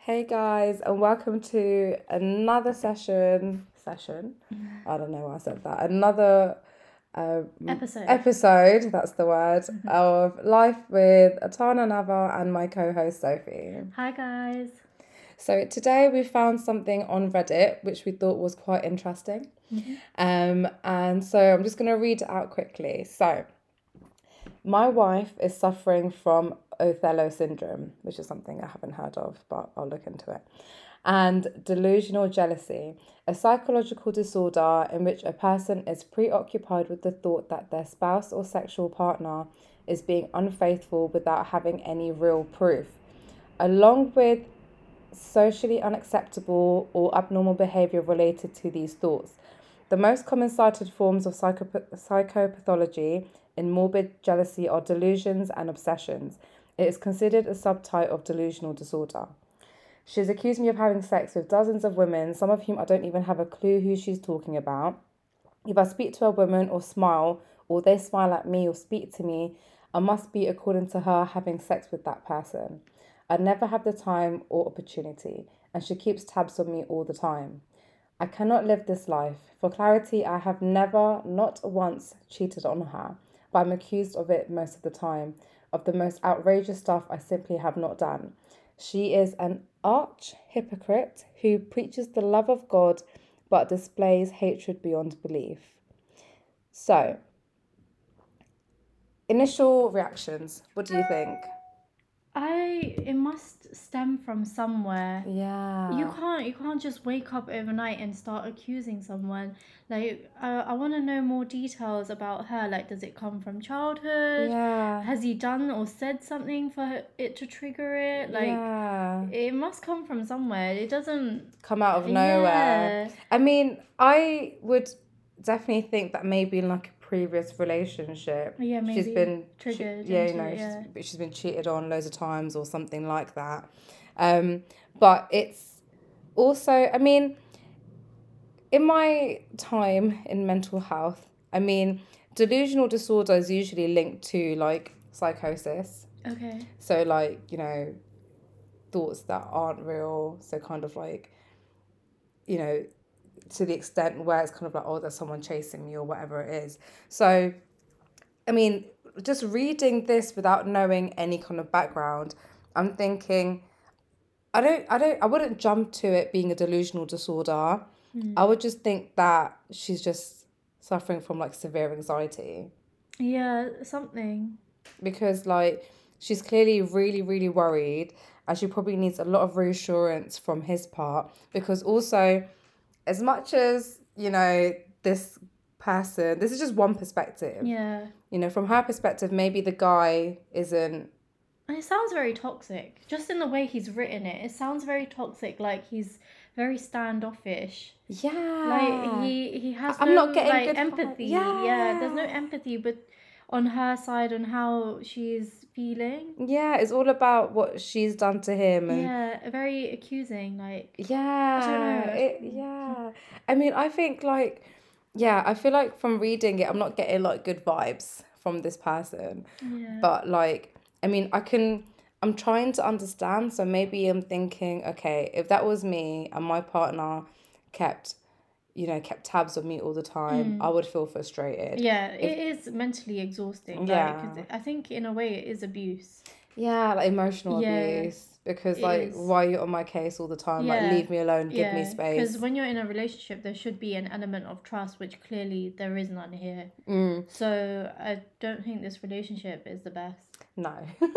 Hey guys, and welcome to another session. I don't know why I said that. Another Episode. episode, that's the word, of Life with Atana Nava and my co-host Sophie. Hi guys. So today we found something on Reddit which we thought was quite interesting. And so I'm just going to read it out quickly. So, my wife is suffering from Othello syndrome, which is something I haven't heard of, but I'll look into it. And delusional jealousy, a psychological disorder in which a person is preoccupied with the thought that their spouse or sexual partner is being unfaithful without having any real proof, along with socially unacceptable or abnormal behavior related to these thoughts. The most common cited forms of psychopathology in morbid jealousy are delusions and obsessions. It is considered a subtype of delusional disorder. She has accused me of having sex with dozens of women, some of whom I don't even have a clue who she's talking about. If I speak to a woman or smile, or they smile at me or speak to me, I must be, according to her, having sex with that person. I never have the time or opportunity, and she keeps tabs on me all the time. I cannot live this life. For clarity, I have never, not once, cheated on her, but I'm accused of it most of the time, of the most outrageous stuff I simply have not done. She is an arch hypocrite who preaches the love of God but displays hatred beyond belief. So, initial reactions. What do you think? It must stem from somewhere. You Yeah. can't just wake up overnight and start accusing someone. I want to know more details about her. Like, does it come from childhood? Yeah. Has he done or said something for it to trigger it? Yeah. It must come from somewhere. It doesn't Come out of nowhere. Yeah. I mean, I would definitely think that maybe in like a previous relationship, Yeah, she's maybe been, triggered yeah, into it, yeah. she's been cheated on loads of times or something like that. But it's also, I mean, in my time in mental health, I mean, delusional disorder is usually linked to like psychosis. Okay. So, like, thoughts that aren't real. So, kind of like, you know, to the extent where it's kind of like, oh, there's someone chasing me or whatever it is. So, I mean, just reading this without knowing any kind of background, I'm thinking, I wouldn't jump to it being a delusional disorder. I would just think that she's just suffering from like severe anxiety Yeah, something. because like she's clearly really, really worried and she probably needs a lot of reassurance from his part because also as much as, this person, this is just one perspective. Yeah. From her perspective, maybe the guy isn't. And it sounds very toxic. Just in the way he's written it, it sounds very toxic. Like he's very standoffish. Like Yeah. he has I'm no not getting like good empathy. Yeah, there's no Yeah. empathy, but on her side on how she's feeling. Yeah, it's all about what she's done to him and Yeah, very accusing. Like I don't yeah, know. yeah. I mean, I think like yeah, I feel like from reading it, I'm not getting like good vibes from this person. Yeah. But like, I mean, I'm trying to understand. So maybe I'm thinking, okay, if that was me and my partner kept, kept tabs on me all the time, I would feel frustrated. Yeah, If, it is mentally exhausting. Like, 'cause yeah, I think in a way it is abuse. yeah, like emotional Yeah, abuse. Because it like, is. why are you on my case all the time? Like, Yeah, leave me alone, give me yeah. Because space. when you're in a relationship, there should be an element of trust, which clearly there is none here. Mm, So I don't think this relationship is the best. no.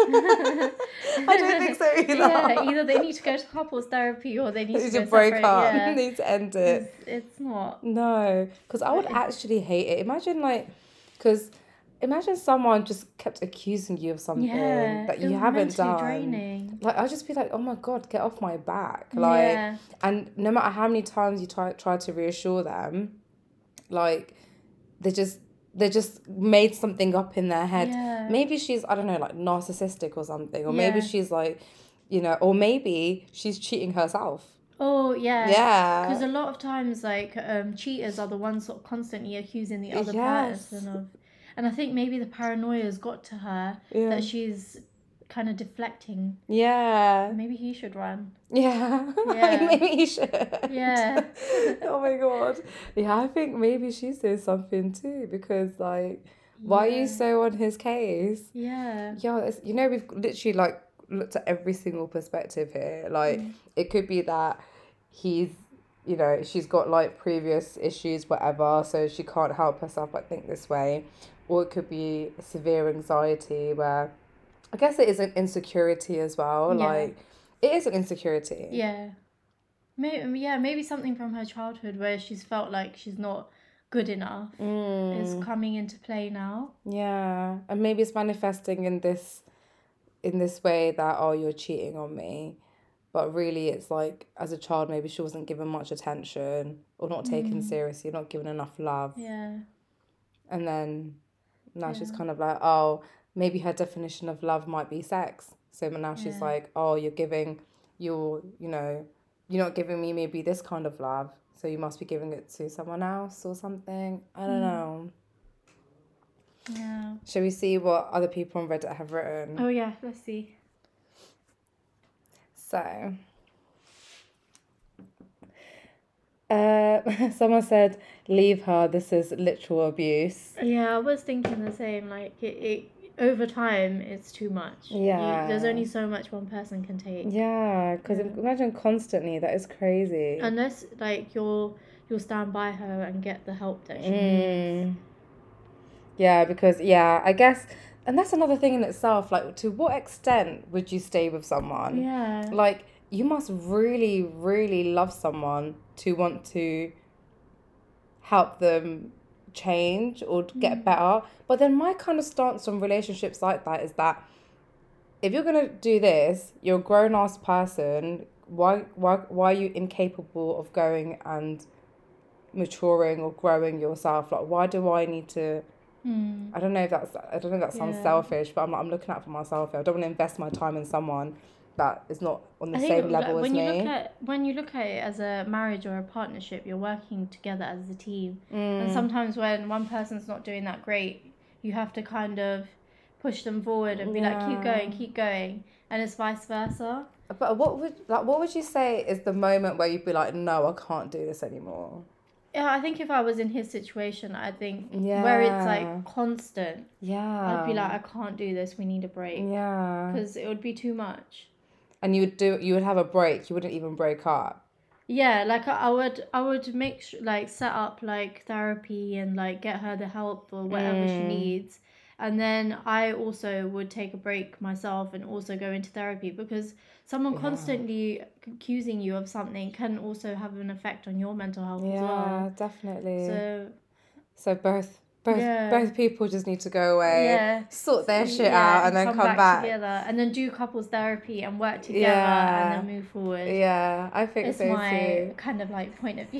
I don't think so Yeah, either. either they need to go to couples therapy or they need They to need to go break separate. up. Yeah, Need to end because it. it's not. No, because I would actually hate it. Imagine like, because imagine someone just kept accusing you of something Yeah, that it you was haven't mentally done. draining. Like I'd just be like, oh my God, get off my back. Like, Yeah, and no matter how many times you try to reassure them, like they just they just made something up in their head. yeah, Maybe she's, I don't know, like narcissistic or something, or maybe yeah. she's like, or maybe she's cheating herself. Oh yeah, because Yeah. a lot of times like cheaters are the ones sort of constantly accusing the other Yes. person of, and I think maybe the paranoia's got to her that Yeah. she's kind of deflecting. Yeah. Maybe he should run. Yeah. Yeah. Maybe he should. Yeah. Oh my God. Yeah, I think maybe she says something too, because like, why are you Yeah. so on his case? Yeah. Yeah, you know, we've literally like looked at every single perspective here. Like, it could be that he's, you know, she's got like previous issues, whatever, so she can't help herself but think this way. Or it could be severe anxiety, where I guess it is an insecurity as well. Yeah. Like, it is an insecurity. Yeah. Maybe something from her childhood where she's felt like she's not good enough is coming into play now. Yeah, and maybe it's manifesting in this way that, oh, you're cheating on me. But really, it's like, as a child, maybe she wasn't given much attention or not taken seriously, not given enough love. Yeah. And then now she's Yeah. kind of like, oh, maybe her definition of love might be sex. So now she's Yeah. like, oh, you're not giving me maybe this kind of love. So you must be giving it to someone else or something. I don't know. Yeah. Shall we see what other people on Reddit have written? Oh yeah, let's see. So, someone said, leave her, this is literal abuse. Yeah, I was thinking the same. Like it over time, it's too much. Yeah. There's only so much one person can take. Yeah, because imagine constantly, that is crazy. Unless like you'll stand by her and get the help that she needs. Yeah, because I guess, and that's another thing in itself. Like, to what extent would you stay with someone? Yeah. Like, you must really, really love someone to want to help them change or get better. But then my kind of stance on relationships like that is that if you're gonna do this, you're a grown-ass person. Why are you incapable of going and maturing or growing yourself? Like, why do I need to? I don't know if that sounds selfish, but I'm looking out for myself. I don't want to invest my time in someone that is not on the same level as me. When you look at it as a marriage or a partnership, you're working together as a team. And sometimes when one person's not doing that great, you have to kind of push them forward and be like, keep going, and it's vice versa. But what would you say is the moment where you'd be like, no, I can't do this anymore? Yeah, I think if I was in his situation, I think where it's like constant, I'd be like, I can't do this. We need a break. Yeah, because it would be too much. And you would have a break. You wouldn't even break up. Yeah, like I would make like set up like therapy and like get her the help or whatever she needs. And then I also would take a break myself and also go into therapy, because someone constantly accusing you of something can also have an effect on your mental health as well. Yeah, definitely. So both people just need to go away, sort their shit out, and then come back together, and then do couples therapy and work together, and then move forward. Yeah, I think it's so my too. kind of like point of view.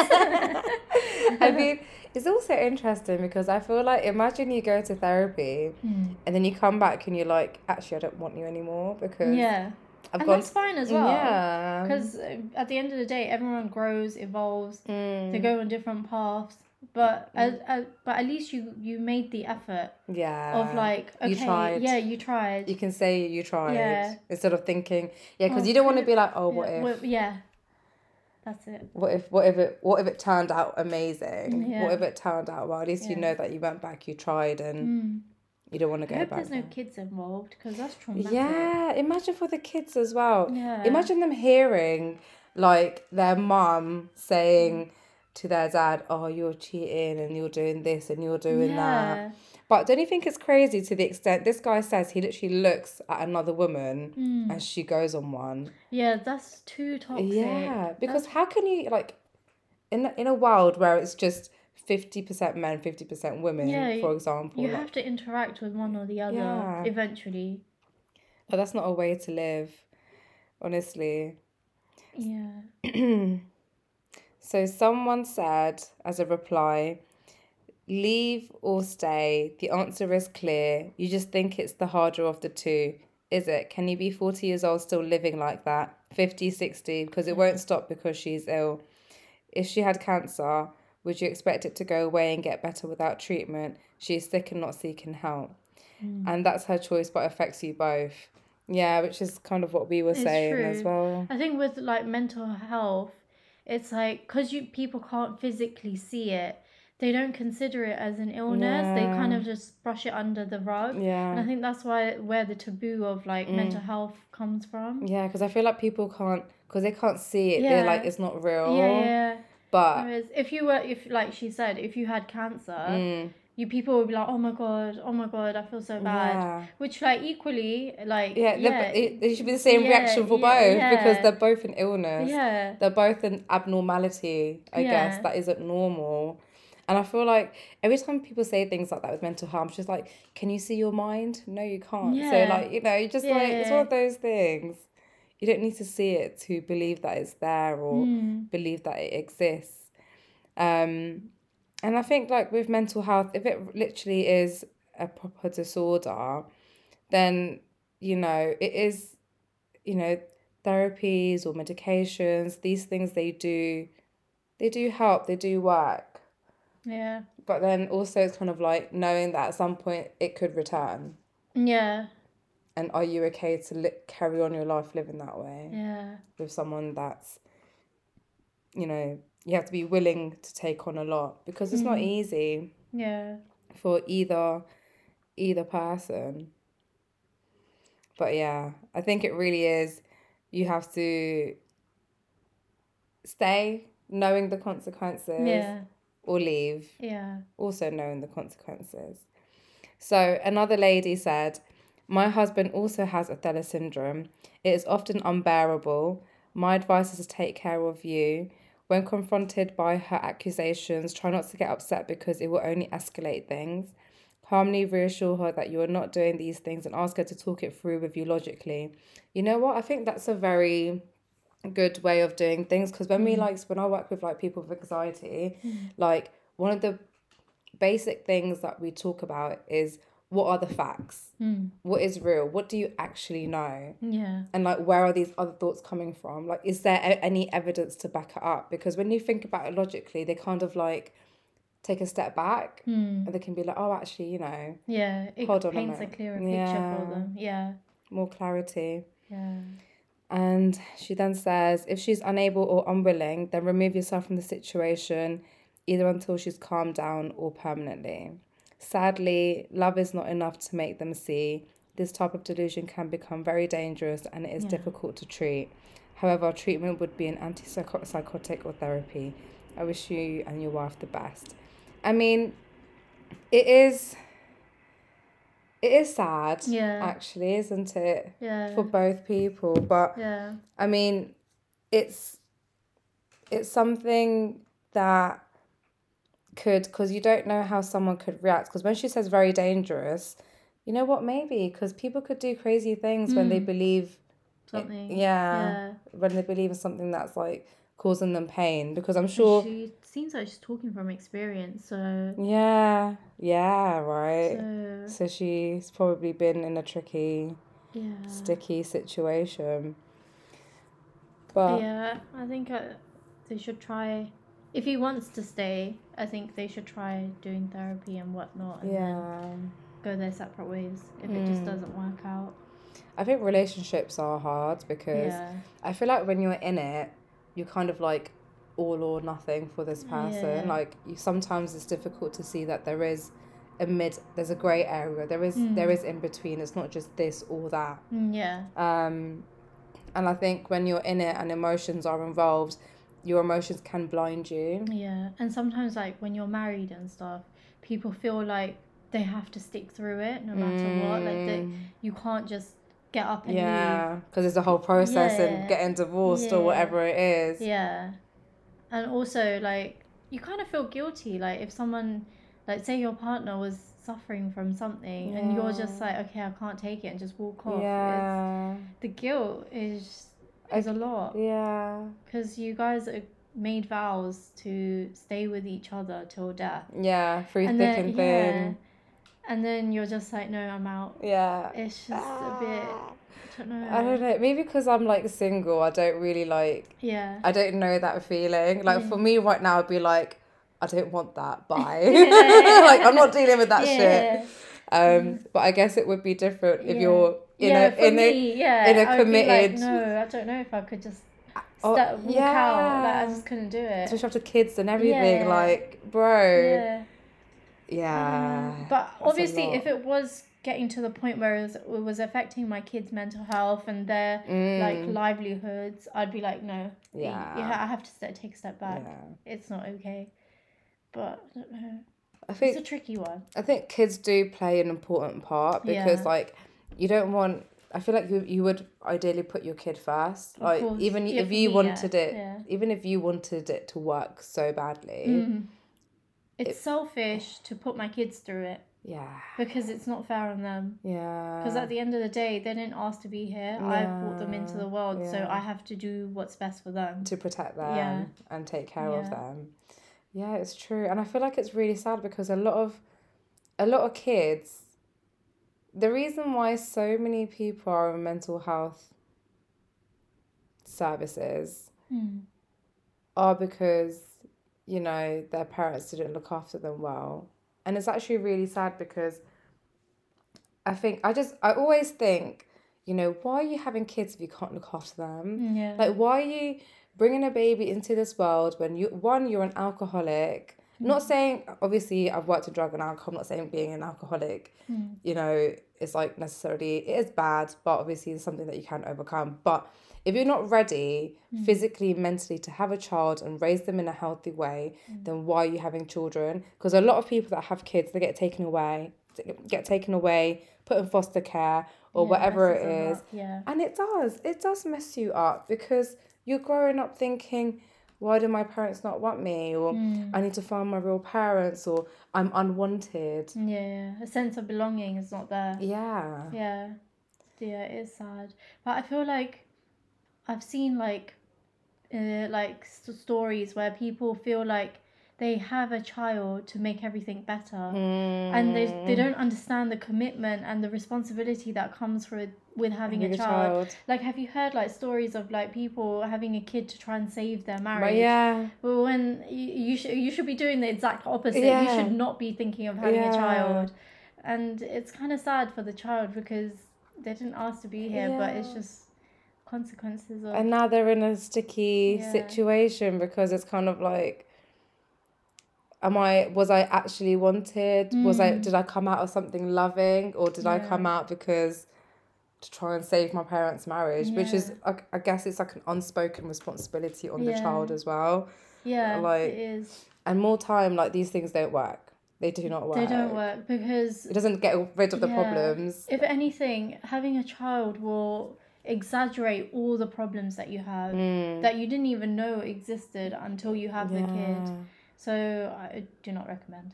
I mean, it's also interesting because I feel like, imagine you go to therapy and then you come back and you're like, actually, I don't want you anymore, because that's fine as well. Yeah, because at the end of the day, everyone grows, evolves, they go on different paths. But at least you made the effort. Yeah. Of like, okay, you tried. Yeah, you tried. You can say you tried. Yeah. Instead of thinking, because you don't want to be like, oh, what if? That's it. What if it turned out amazing? Yeah. What if it turned out well? At least you know that you went back, you tried, and you don't want to go back. I hope there's no kids involved, because that's traumatic. Yeah, imagine for the kids as well. Yeah. Imagine them hearing like their mum saying to their dad, oh, you're cheating and you're doing this and you're doing that. But don't you think it's crazy to the extent this guy says he literally looks at another woman as she goes on one? Yeah, that's too toxic. Yeah, because how can you, like, in a world where it's just 50% men, 50% women, for example. You have to interact with one or the other eventually. But that's not a way to live, honestly. Yeah. So someone said as a reply, leave or stay. The answer is clear. You just think it's the harder of the two. Is it? Can you be 40 years old still living like that? 50, 60? Because it won't stop because she's ill. If she had cancer, would you expect it to go away and get better without treatment? She is sick and not seeking help. and that's her choice, but affects you both. Yeah, which is kind of what we were saying true. as well. I think with like mental health, it's like because people can't physically see it, they don't consider it as an illness. They kind of just brush it under the rug. Yeah. And I think that's where the taboo of like mental health comes from. Yeah, because I feel like people can't, because they can't see it. They're like, it's not real. Yeah. But whereas if like she said, if you had cancer, people would be like, oh my god, I feel so bad. Yeah. Which like equally like there should be the same reaction for both because they're both an illness. Yeah. They're both an abnormality, I guess, that isn't normal. And I feel like every time people say things like that with mental health, I'm just like, can you see your mind? No, you can't. Yeah. So like, you just like, it's one of those things. You don't need to see it to believe that it's there or believe that it exists. And I think like with mental health, if it literally is a proper disorder, then, it is, therapies or medications, these things they do help, they do work. Yeah. But then also it's kind of like knowing that at some point it could return. Yeah. And are you okay to carry on your life living that way? Yeah. With someone that's, you have to be willing to take on a lot because it's not easy. Yeah. For either person. But yeah, I think it really is. You have to stay knowing the consequences. Yeah. Or leave. Yeah. Also knowing the consequences. So another lady said, my husband also has Othello syndrome. It is often unbearable. My advice is to take care of you. When confronted by her accusations, try not to get upset because it will only escalate things. Calmly reassure her that you are not doing these things and ask her to talk it through with you logically. You know what? I think that's a very good way of doing things because when when I work with like people with anxiety, like one of the basic things that we talk about is what are the facts? What is real? What do you actually know? Yeah. And like where are these other thoughts coming from? Like is there any evidence to back it up? Because when you think about it logically, they kind of like take a step back and they can be like, oh actually, yeah, it hold on paints a clearer picture for them. Yeah. More clarity. Yeah. And she then says, if she's unable or unwilling, then remove yourself from the situation, either until she's calmed down or permanently. Sadly, love is not enough to make them see. This type of delusion can become very dangerous and it is difficult to treat. However, treatment would be an antipsychotic or therapy. I wish you and your wife the best. I mean, it is sad, actually, isn't it? Yeah. For both people. But, I mean, it's something that could, because you don't know how someone could react. Because when she says very dangerous, you know what, maybe, because people could do crazy things when they believe something. When they believe in something that's like causing them pain. Because I'm sure she seems like she's talking from experience, so right. So she's probably been in a tricky, sticky situation. But I think they should try. If he wants to stay, I think they should try doing therapy and whatnot, and then go their separate ways if it just doesn't work out. I think relationships are hard because I feel like when you're in it, you're kind of like all or nothing for this person. Like sometimes it's difficult to see that there's a grey area. There is in between. It's not just this or that. And I think when you're in it and emotions are involved, your emotions can blind you. Yeah, and sometimes like when you're married and stuff, people feel like they have to stick through it no matter what. Like you can't just get up and leave. Because it's a whole process and getting divorced or whatever it is. Yeah, and also like you kind of feel guilty. Like if someone, like say your partner was suffering from something and you're just like, okay, I can't take it and just walk off. Yeah. The guilt is a lot. Yeah. Because you guys made vows to stay with each other till death. Yeah, through thick and thin. Yeah. And then you're just like, no, I'm out. Yeah. It's just a bit, I don't know. Maybe because I'm like single, I don't really like. Yeah. I don't know that feeling. Like for me right now, I'd be like, I don't want that. Bye. Like I'm not dealing with that shit. But I guess it would be different if Yeah. you're in Yeah, a for in me, yeah, a I'd be like, committed. no, I don't know if I could just Oh, walk out. Like, I yeah. just couldn't do it. Especially after kids and everything, Yeah, like, bro. yeah. Yeah, But that's a obviously, if lot. it was getting to the point where it was affecting my kids' mental health and their like Mm, livelihoods, I'd be like, no, yeah, I have to take a step back. yeah. It's not okay. But I don't know. I It's a think tricky one. I think kids do play an important part because Yeah, like you don't want. I feel like you would ideally put your kid first. of Like course. even Yeah, if for you me, yeah, wanted it, yeah. even if you wanted it to work so badly, It's it, selfish to put my kids through it yeah, because it's not fair on them. Because yeah, at the end of the day, they didn't ask to be here. I brought them into the world, so I yeah, have to do what's best for them. to protect Yeah, them and take care of yeah. them. Yeah, it's true, and I feel like it's really sad because a lot of kids. The reason why so many people are in mental health services are because, their parents didn't look after them well. And it's actually really sad because I always think, why are you having kids if you can't look after them? Yeah. Like, why are you bringing a baby into this world when you're an alcoholic? Not saying, obviously, I've worked in drug and alcohol. I'm not saying being an alcoholic, it's like necessarily, it is bad, but obviously it's something that you can overcome. But if you're not ready physically, mentally to have a child and raise them in a healthy way, then why are you having children? Because a lot of people that have kids, they get taken away, put in foster care or whatever it messes them is. up, yeah. And it does mess you up because you're growing up thinking, why do my parents not want me? Or I need to find my real parents, or I'm unwanted. Yeah, a sense of belonging is not there. Yeah. Yeah, yeah, it is sad. But I feel like I've seen like stories where people feel like they have a child to make everything better, and they don't understand the commitment and the responsibility that comes with having a child. Like, have you heard like stories of like people having a kid to try and save their marriage? Yeah. Well, when you should be doing the exact opposite. Yeah. You should not be thinking of having a child, and it's kind of sad for the child because they didn't ask to be here, but it's just consequences of. And now they're in a sticky situation because it's kind of like, was I actually wanted? Did I come out of something loving, or did I come out because to try and save my parents' marriage, which is, I guess it's like an unspoken responsibility on the child as well. Yeah, like, it is. And more time, like, these things don't work. They do not work. They don't work because it doesn't get rid of the problems. If anything, having a child will exaggerate all the problems that you have that you didn't even know existed until you have the kid. So I do not recommend.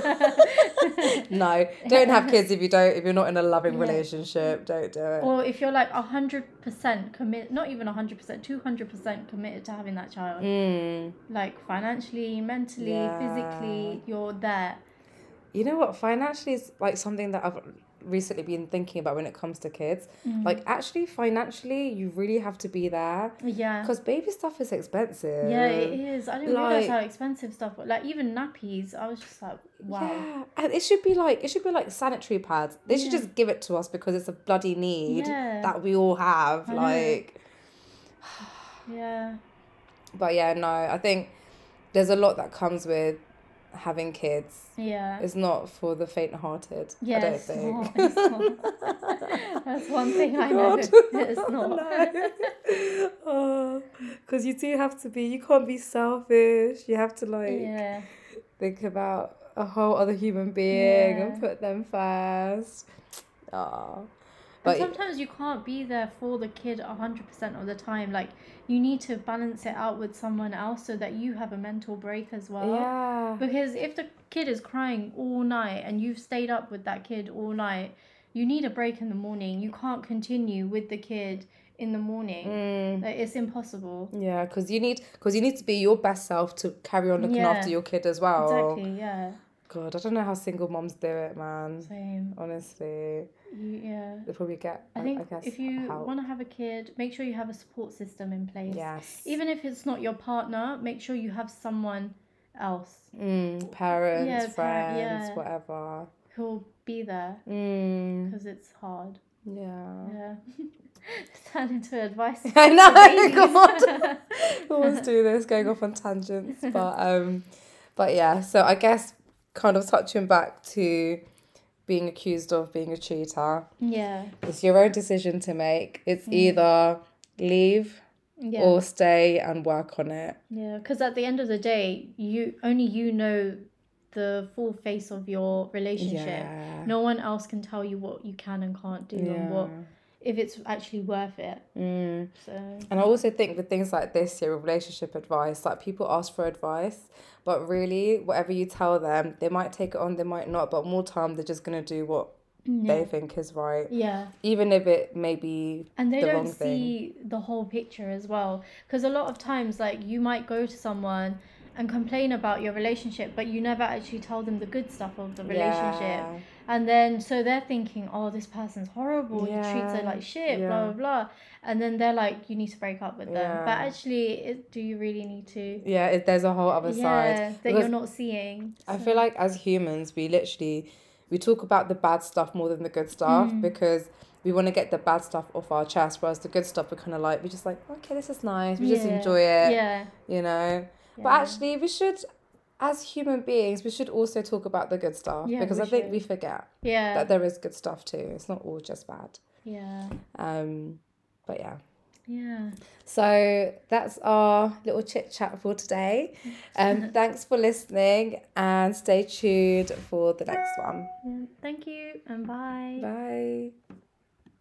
No, don't have kids if you're not in a loving relationship. Don't do it. Or if you're like 100% commit, not even 100%, 200% committed to having that child. Like financially, mentally, physically, you're there. You know what? Financially is like something that I've recently been thinking about when it comes to kids. Like, actually, financially, you really have to be there. Yeah. Because baby stuff is expensive. Yeah, it is. I didn't realize how expensive stuff was. Like, even nappies, I was just like, wow. Yeah, and it should be like sanitary pads. They should just give it to us because it's a bloody need that we all have. Like, yeah. But yeah, no, I think there's a lot that comes with having kids. Yeah. It's not for the faint-hearted. Yeah, I don't think. It's not. That's one thing I know. It's not. Because you do have to be, you can't be selfish. You have to think about a whole other human being and put them first. But sometimes you can't be there for the kid 100% of the time. Like, you need to balance it out with someone else so that you have a mental break as well. Yeah. Because if the kid is crying all night and you've stayed up with that kid all night, you need a break in the morning. You can't continue with the kid in the morning. Like, it's impossible. Yeah, because you need to be your best self to carry on looking after your kid as well. Exactly, yeah. God, I don't know how single moms do it, man. Same. Honestly. They probably get, I guess, if you want to have a kid, make sure you have a support system in place. Yes. Even if it's not your partner, make sure you have someone else. Parents, friends, whatever. Who'll be there Mm. because it's hard. Yeah. Yeah. Turn into advice. I know, for babies. God. We always do this, going off on tangents. But yeah, so I guess kind of touching back to being accused of being a cheater. Yeah. It's your own decision to make. It's either leave Yeah. or stay and work on it. Yeah, because at the end of the day, you know the full face of your relationship. Yeah. No one else can tell you what you can and can't do and what if it's actually worth it. So And I also think with things like this here, with relationship advice, like people ask for advice, but really whatever you tell them, they might take it on, they might not, but more time they're just gonna do what they think is right. Yeah. Even if it may be And they the don't wrong thing. see the whole picture as well. Because a lot of times, like, you might go to someone and complain about your relationship, but you never actually tell them the good stuff of the relationship. Yeah. And then, so they're thinking, oh, this person's horrible, he treats her like shit, blah, blah, blah. And then they're like, you need to break up with them. But actually, do you really need to? Yeah, there's a whole other side. That Because you're not seeing. I feel like as humans, we talk about the bad stuff more than the good stuff because we want to get the bad stuff off our chest, whereas the good stuff we're kind of like, we're just like, okay, this is nice, we just enjoy it, you know. But actually, we should, as human beings, we should also talk about the good stuff because I think we forget that there is good stuff too. It's not all just bad. Yeah. But yeah. Yeah. So that's our little chit chat for today. Thanks for listening and stay tuned for the next one. Thank you and bye. Bye.